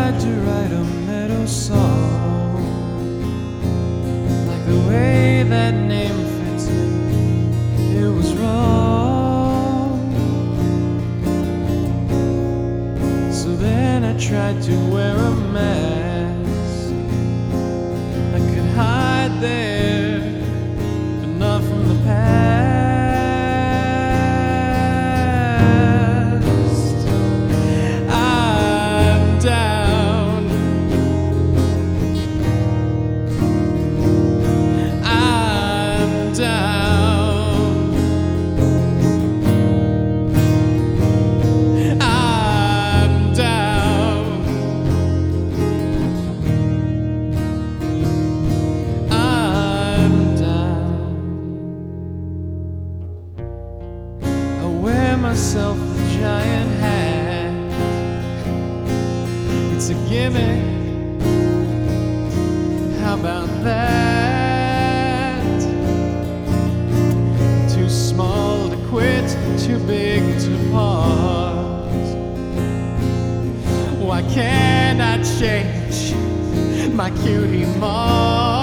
tried to write a meadow song, like the way that name fits me, it was wrong. So then I tried to wear a mask. I could hide there, but not from the past. I'm down. I'm down. I'm down. I'm down. I wear myself a giant hat. It's a gimmick. How about that? Too small to quit, too big to part. Why can't I change my cutie mark?